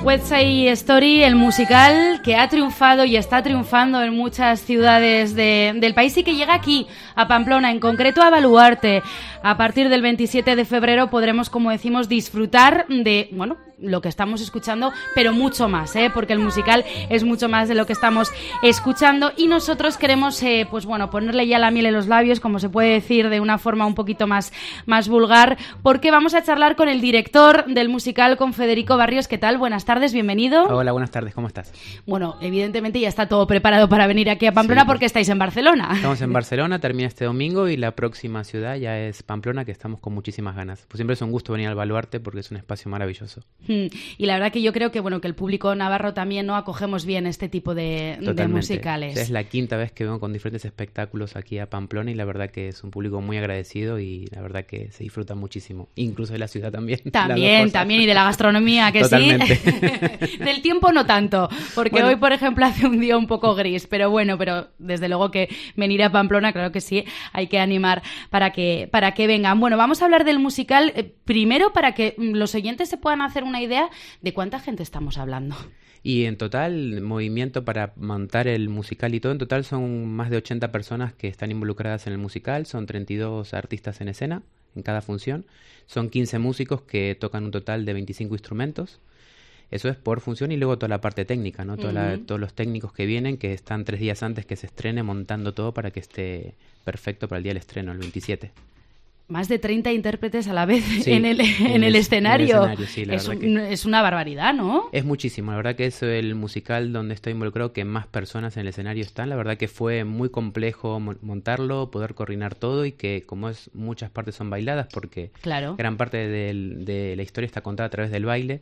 West Side Story, el musical que ha triunfado y está triunfando en muchas ciudades del país y que llega aquí, a Pamplona, en concreto a Baluarte. A partir del 27 de febrero podremos, como decimos, disfrutar de, bueno, lo que estamos escuchando, pero mucho más, porque el musical es mucho más de lo que estamos escuchando y nosotros queremos, pues bueno, ponerle ya la miel en los labios, como se puede decir de una forma un poquito más vulgar, porque vamos a charlar con el director del musical, con Federico Barrios. ¿Qué tal? Buenas tardes, bienvenido. Hola, buenas tardes, ¿cómo estás? Bueno, evidentemente ya está todo preparado para venir aquí a Pamplona, sí, porque estáis en Barcelona. Estamos en Barcelona, termina este domingo y la próxima ciudad ya es Pamplona, que estamos con muchísimas ganas. Pues siempre es un gusto venir al Baluarte porque es un espacio maravilloso. Y la verdad que yo creo que bueno, que el público navarro también no acogemos bien este tipo de musicales. O sea, es la quinta vez que vengo con diferentes espectáculos aquí a Pamplona y la verdad que es un público muy agradecido y la verdad que se disfruta muchísimo, incluso de la ciudad también. También, y de la gastronomía, que totalmente. Sí. Del tiempo no tanto, porque hoy, por ejemplo, hace un día un poco gris, pero bueno, pero desde luego que venir a Pamplona, claro que sí, hay que animar para que vengan. Bueno, vamos a hablar del musical, primero para que los oyentes se puedan hacer una idea de cuánta gente estamos hablando. Y en total, movimiento para montar el musical y todo, en total son más de 80 personas que están involucradas en el musical, son 32 artistas en escena en cada función, son 15 músicos que tocan un total de 25 instrumentos. Eso es por función y luego toda la parte técnica, ¿no? Todos los técnicos que vienen, que están 3 días antes que se estrene montando todo para que esté perfecto para el día del estreno, el 27. Más de 30 intérpretes a la vez, sí, en el escenario. Sí, es una barbaridad, ¿no? Es muchísimo. La verdad que es el musical donde estoy involucrado que más personas en el escenario están. La verdad que fue muy complejo montarlo, poder coordinar todo y que como es muchas partes son bailadas porque claro, gran parte de la historia está contada a través del baile.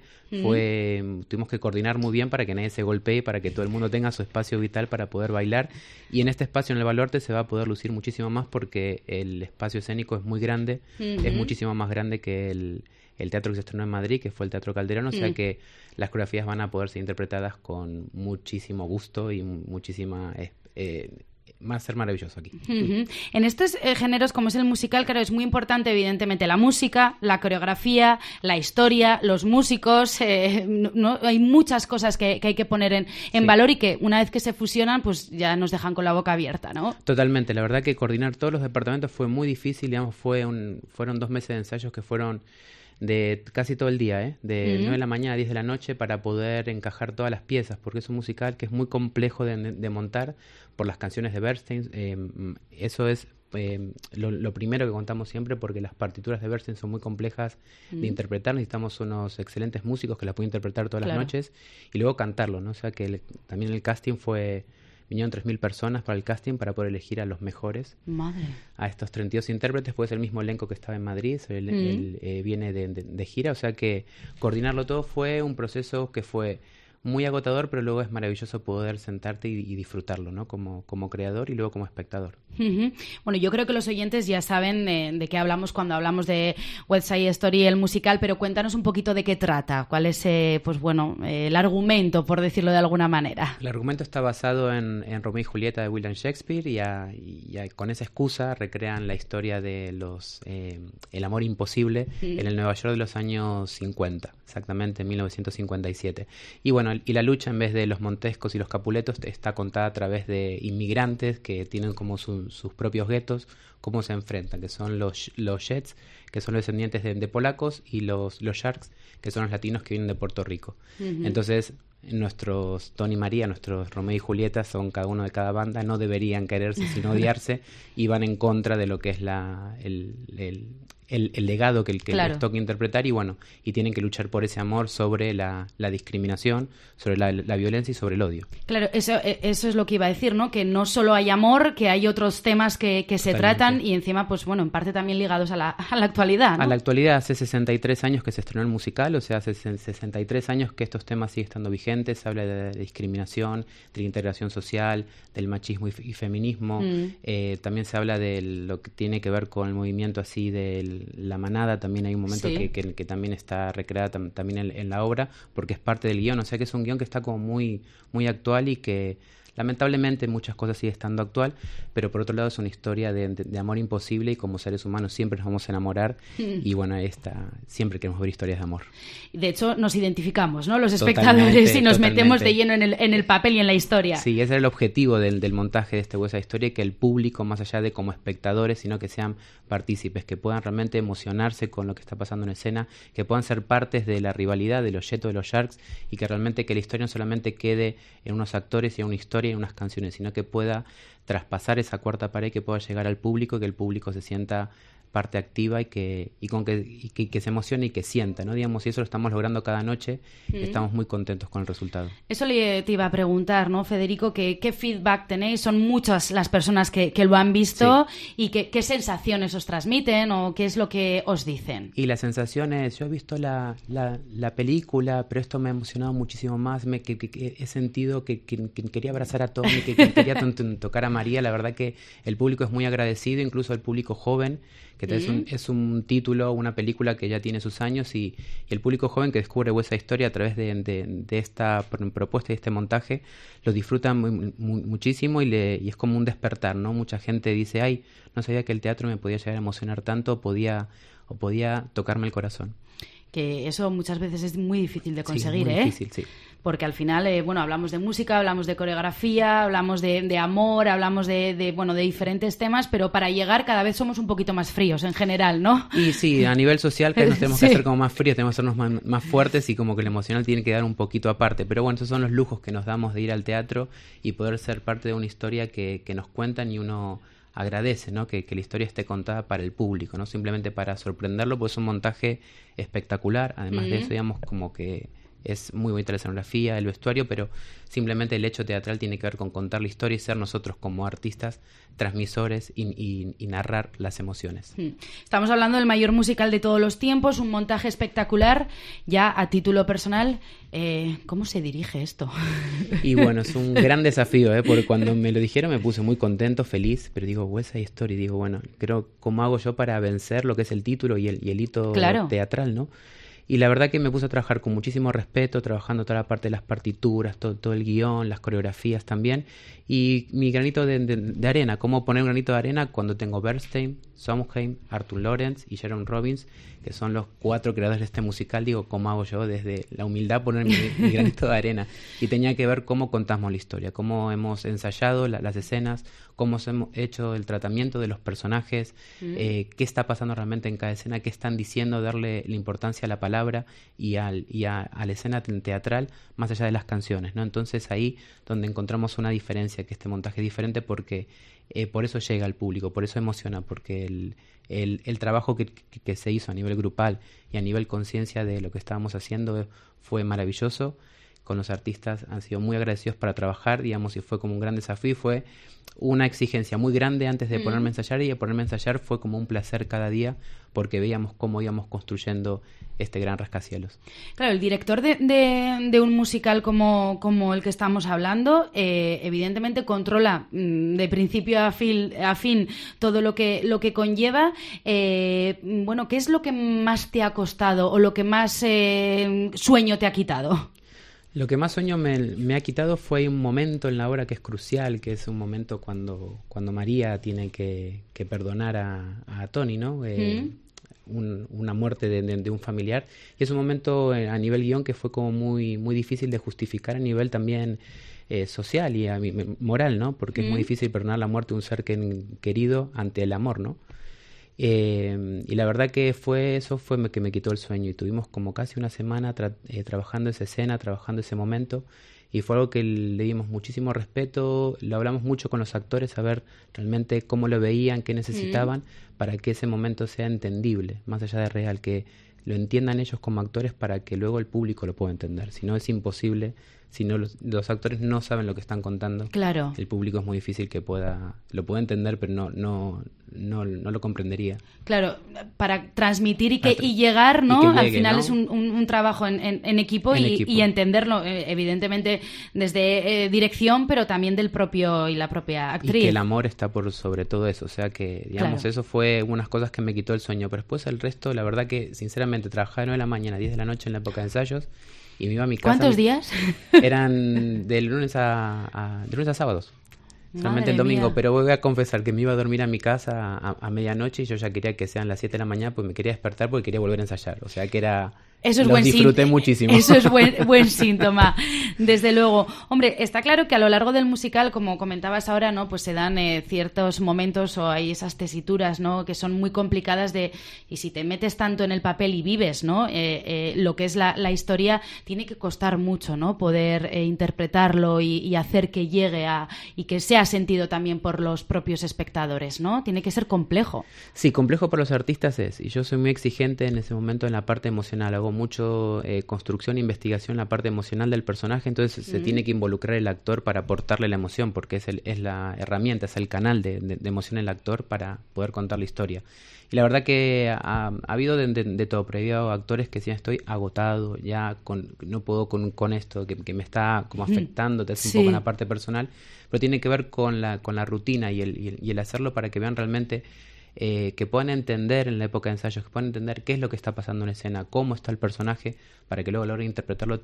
Tuvimos que coordinar muy bien para que nadie se golpee, para que todo el mundo tenga su espacio vital para poder bailar. Y en este espacio, en el Baluarte, se va a poder lucir muchísimo más porque el espacio escénico es muy grande. Es muchísimo más grande que el teatro que se estrenó en Madrid, que fue el Teatro Calderón, o sea que las coreografías van a poder ser interpretadas con muchísimo gusto y muchísima... va a ser maravilloso aquí. En estos géneros, como es el musical, claro, es muy importante, evidentemente, la música, la coreografía, la historia, los músicos, no, hay muchas cosas que hay que poner en valor y que una vez que se fusionan, pues ya nos dejan con la boca abierta, ¿no? Totalmente, la verdad que coordinar todos los departamentos fue muy difícil, digamos, fueron 2 meses de ensayos que fueron de casi todo el día, de 9 de la mañana a 10 de la noche para poder encajar todas las piezas, porque es un musical que es muy complejo de montar por las canciones de Bernstein. Eso es lo primero que contamos siempre, porque las partituras de Bernstein son muy complejas de interpretar. Necesitamos unos excelentes músicos que las pueden interpretar todas las noches y luego cantarlo, ¿no? O sea que también el casting vinieron 3.000 personas para el casting para poder elegir a los mejores. Madre. A estos 32 intérpretes, pues el mismo elenco que estaba en Madrid, él viene de gira, o sea que coordinarlo todo fue un proceso que fue muy agotador, pero luego es maravilloso poder sentarte y disfrutarlo, ¿no? Como creador y luego como espectador. Bueno, yo creo que los oyentes ya saben de qué hablamos cuando hablamos de West Side Story, el musical, pero cuéntanos un poquito de qué trata, cuál es el argumento, por decirlo de alguna manera. El argumento está basado en Romeo y Julieta de William Shakespeare y con esa excusa recrean la historia de el amor imposible en el Nueva York de los años 50, exactamente en 1957. Y bueno, y la lucha, en vez de los Montescos y los Capuletos, está contada a través de inmigrantes que tienen como sus propios guetos, cómo se enfrentan, que son los Jets, que son los descendientes de polacos, y los Sharks, que son los latinos que vienen de Puerto Rico. Entonces, nuestros Tony y María, nuestros Romeo y Julieta, son cada uno de cada banda, no deberían quererse sino odiarse, y van en contra de lo que es el legado que les toca interpretar, y tienen que luchar por ese amor sobre la discriminación, sobre la violencia y sobre el odio. Claro, eso es lo que iba a decir, ¿no? Que no solo hay amor, que hay otros temas que se tratan y encima, pues bueno, en parte también ligados a la actualidad, ¿no? A la actualidad, hace 63 años que se estrenó el musical, o sea, hace 63 años que estos temas siguen estando vigentes. Se habla de discriminación, de la integración social, del machismo y feminismo. También se habla de lo que tiene que ver con el movimiento así de la manada. También hay un momento que también está recreada también en la obra, porque es parte del guión. O sea que es un guión que está como muy, muy actual y que lamentablemente muchas cosas sigue estando actual, pero por otro lado es una historia de amor imposible y como seres humanos siempre nos vamos a enamorar y bueno, siempre queremos ver historias de amor. De hecho, nos identificamos, ¿no? Los espectadores y nos metemos de lleno en el papel y en la historia. Sí, ese era el objetivo del montaje de este West Side Story, que el público, más allá de como espectadores, sino que sean partícipes, que puedan realmente emocionarse con lo que está pasando en escena, que puedan ser partes de la rivalidad de los Chetos de los Sharks y que realmente que la historia no solamente quede en unos actores y en una historia y en unas canciones, sino que pueda traspasar esa cuarta pared, que pueda llegar al público, que el público se sienta parte activa y que se emocione y que sienta, ¿no? Digamos, y eso lo estamos logrando cada noche y estamos muy contentos con el resultado. Eso te iba a preguntar, ¿no, Federico? ¿Qué feedback tenéis? Son muchas las personas que lo han visto y qué sensaciones os transmiten o qué es lo que os dicen. Y la sensación es, yo he visto la película, pero esto me ha emocionado muchísimo más, he sentido que quería abrazar a Tony, que quería tocar a María. La verdad que el público es muy agradecido, incluso el público joven, que es un título, una película que ya tiene sus años y el público joven que descubre West Side Story a través de esta propuesta y este montaje lo disfruta muchísimo y es como un despertar, ¿no? Mucha gente dice, ay, no sabía que el teatro me podía llegar a emocionar tanto o podía tocarme el corazón. Que eso muchas veces es muy difícil de conseguir, muy difícil, sí. Porque al final, hablamos de música, hablamos de coreografía, hablamos de amor, hablamos de diferentes temas, pero para llegar cada vez somos un poquito más fríos en general, ¿no? Y sí, a nivel social que nos tenemos que hacer como más fríos, tenemos que hacernos más fuertes y como que el emocional tiene que dar un poquito aparte. Pero bueno, esos son los lujos que nos damos de ir al teatro y poder ser parte de una historia que nos cuentan y uno agradece, ¿no? Que la historia esté contada para el público, no simplemente para sorprenderlo, pues es un montaje espectacular. Además de eso, digamos, como que es muy bonita la escenografía, el vestuario, pero simplemente el hecho teatral tiene que ver con contar la historia y ser nosotros como artistas transmisores y narrar las emociones. Estamos hablando del mayor musical de todos los tiempos, un montaje espectacular. Ya a título personal, ¿cómo se dirige esto? Y bueno, es un gran desafío, porque cuando me lo dijeron me puse muy contento, feliz, pero digo, West Side Story, digo, bueno, creo, ¿cómo hago yo para vencer lo que es el título y el hito teatral, ¿no? Y la verdad que me puse a trabajar con muchísimo respeto, trabajando toda la parte de las partituras, todo el guión, las coreografías también. Y mi granito de arena, cómo poner un granito de arena cuando tengo Bernstein, Sondheim, Arthur Lawrence y Jerome Robbins, que son los 4 creadores de este musical. Digo, ¿cómo hago yo desde la humildad poner mi granito de arena? Y tenía que ver cómo contamos la historia, cómo hemos ensayado las escenas, cómo hemos hecho el tratamiento de los personajes, qué está pasando realmente en cada escena, qué están diciendo, darle la importancia a la palabra y a la escena teatral más allá de las canciones, ¿no? Entonces ahí donde encontramos una diferencia, que este montaje es diferente porque por eso llega al público, por eso emociona, porque el trabajo que se hizo a nivel grupal y a nivel conciencia de lo que estábamos haciendo fue maravilloso. Con los artistas han sido muy agradecidos para trabajar, digamos, y fue como un gran desafío, fue una exigencia muy grande antes de ponerme a ensayar, y ponerme a ensayar fue como un placer cada día porque veíamos cómo íbamos construyendo este gran rascacielos. Claro, el director de un musical como el que estamos hablando, evidentemente controla de principio a fin todo lo que conlleva. ¿Qué es lo que más te ha costado o lo que más sueño te ha quitado? Lo que más sueño me ha quitado fue un momento en la obra que es crucial, que es un momento cuando María tiene que perdonar a Tony, ¿no? Una muerte de un familiar. Y es un momento a nivel guión que fue como muy, muy difícil de justificar a nivel también social y moral, ¿no? Porque es muy difícil perdonar la muerte de un ser querido ante el amor, ¿no? Y la verdad que fue que me quitó el sueño, y tuvimos como casi una semana trabajando esa escena, trabajando ese momento, y fue algo que le dimos muchísimo respeto, lo hablamos mucho con los actores a ver realmente cómo lo veían, qué necesitaban para que ese momento sea entendible, más allá de real, que lo entiendan ellos como actores para que luego el público lo pueda entender. Si no, es imposible. Si no, los actores no saben lo que están contando, claro, el público es muy difícil que lo pueda entender, pero no lo comprendería. Claro, para transmitir y llegar, ¿no? Y que llegue, al final, ¿no? Es un trabajo en equipo, y entenderlo, evidentemente, desde dirección, pero también del propio y la propia actriz. Y que el amor está por sobre todo eso, o sea que, digamos, claro, eso fue unas cosas que me quitó el sueño, pero después el resto, la verdad que, sinceramente, trabajaba de 9 de la mañana a 10 de la noche en la época de ensayos, y me iba a mi casa. ¿Cuántos días? Eran de lunes a sábados. Solamente el domingo, pero voy a confesar que me iba a dormir a mi casa a medianoche y yo ya quería que sean las 7 de la mañana, pues me quería despertar porque quería volver a ensayar. O sea que era... Eso es disfruté muchísimo. Eso es buen síntoma, desde luego. Hombre, está claro que a lo largo del musical, como comentabas ahora, ¿no? Pues se dan ciertos momentos o hay esas tesituras, ¿no? Que son muy complicadas y si te metes tanto en el papel y vives, ¿no? Lo que es la historia, tiene que costar mucho, ¿no? Poder interpretarlo y hacer que llegue y que sea sentido también por los propios espectadores, ¿no? Tiene que ser complejo. Sí, complejo para los artistas es, y yo soy muy exigente en ese momento en la parte emocional. Hago mucho construcción e investigación en la parte emocional del personaje, entonces se tiene que involucrar el actor para aportarle la emoción, porque es la herramienta, es el canal de emoción del actor para poder contar la historia. Y la verdad que ha habido de todo, pero he habido actores que sí estoy agotado, ya no puedo con esto, que me está como afectando, te hace un poco en la parte personal, pero tiene que ver con la rutina y el hacerlo para que vean realmente... que puedan entender en la época de ensayos, que puedan entender qué es lo que está pasando en escena, cómo está el personaje, para que luego a la hora de interpretarlo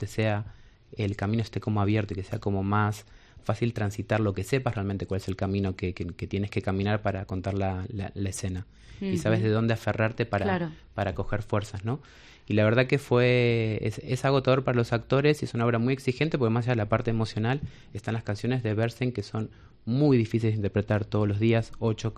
el camino esté como abierto y que sea como más fácil transitarlo, que sepas realmente cuál es el camino que tienes que caminar para contar la escena. Y sabes de dónde aferrarte para coger fuerzas, ¿no? Y la verdad que es agotador para los actores y es una obra muy exigente porque más allá de la parte emocional están las canciones de Bernstein que son muy difíciles de interpretar todos los días,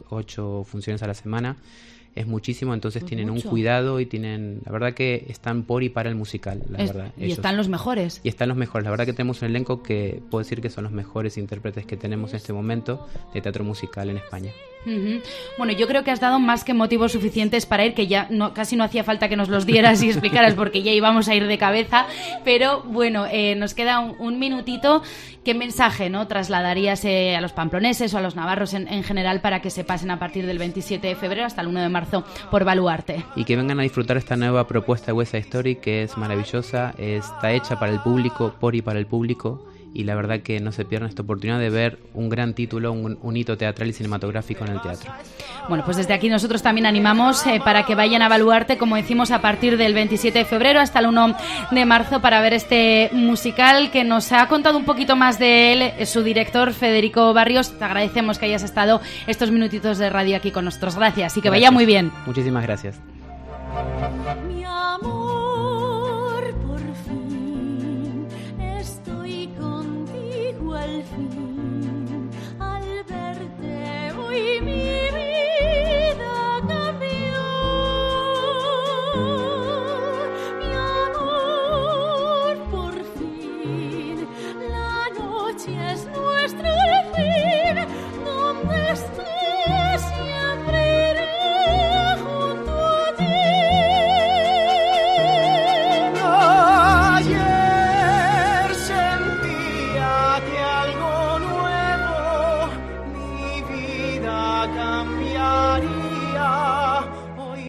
8 funciones a la semana. Es muchísimo, entonces pues tienen mucho. Un cuidado y la verdad que están por y para el musical, verdad. Y están los mejores. Y están los mejores, la verdad que tenemos un elenco que puedo decir que son los mejores intérpretes que tenemos en este momento de teatro musical en España. Bueno, yo creo que has dado más que motivos suficientes para ir, que ya casi no hacía falta que nos los dieras y explicaras porque ya íbamos a ir de cabeza, pero bueno, nos queda un minutito. ¿Qué mensaje, ¿no? trasladarías a los pamploneses o a los navarros en general para que se pasen a partir del 27 de febrero hasta el 1 de marzo por Baluarte? Y que vengan a disfrutar esta nueva propuesta de West Side Story, que es maravillosa, está hecha para el público, por y para el público, y la verdad que no se pierdan esta oportunidad de ver un gran título, un hito teatral y cinematográfico en el teatro. Bueno, pues desde aquí nosotros también animamos para que vayan a Baluarte, como decimos, a partir del 27 de febrero hasta el 1 de marzo para ver este musical que nos ha contado un poquito más de él, su director Federico Barrios. Te agradecemos que hayas estado estos minutitos de radio aquí con nosotros. Gracias y que vaya muy bien. Muchísimas gracias.